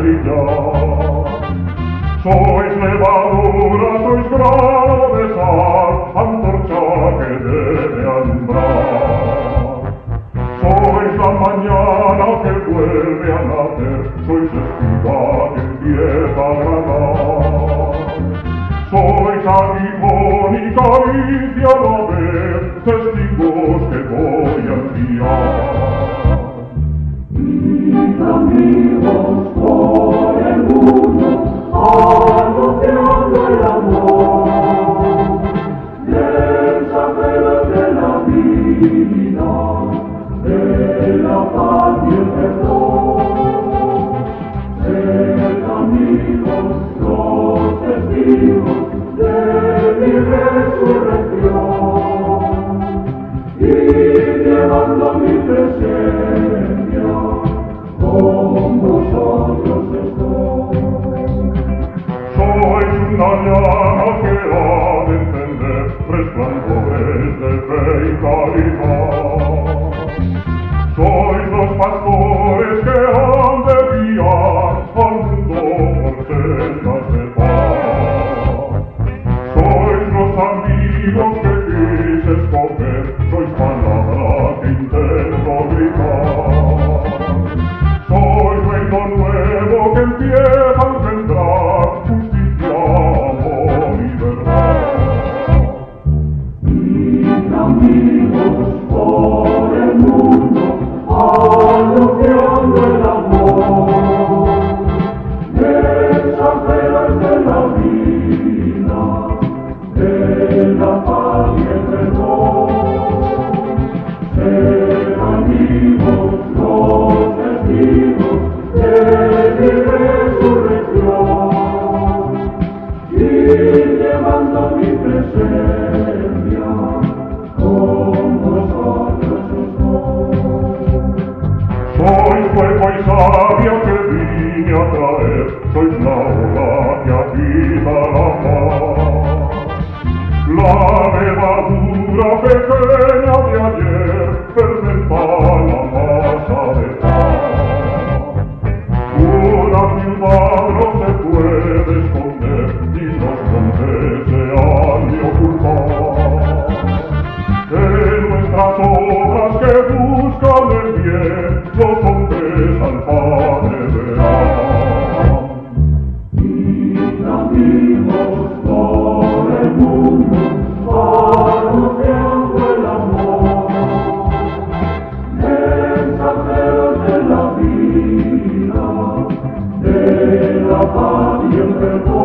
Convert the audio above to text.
brillar. Sois levadura, sois grano de sal, antorcha que debe alumbrar. Sois la mañana que vuelve a nacer, sois espiga que empieza a granar. Sois aguijón y caricia a la vez, testigos que voy a enviar. Mis amigos por el mundo, anunciando el amor, mensajeros de la vida, de la paz y el perdón. Sed amigos, los testigos de mi resurrección, y llevando mi presencia, con vosotros estoy. Sois una llama que ha de encender resplandores de fe y caridad. Sois los pastores que han de guiar al mundo por sendas de paz. Sois los amigos que quise escoger, sois palabra que intento gritar. Sois reino nuevo que empieza a engendrar justicia, amor y verdad. Mis amigos por el mundo, anunciando el amor, mensajeros de la vida, de la paz y el perdón. Sed amigos, los testigos de mi resurrección, y llevando mi presencia, con vosotros estoy. Sois fuego y savia que vine a traer, sois la ola que agita la paz. La levadura pequeña de ayer fermenta la masa de paz. Una ciudad no se puede esconder, ni los montes se han de ocultar. En nuestras obras que buscan el bien, los hombres al Padre verán. Mis amigos por el mundo, anunciando el amor, mensajeros de la vida, de la paz y el perdón.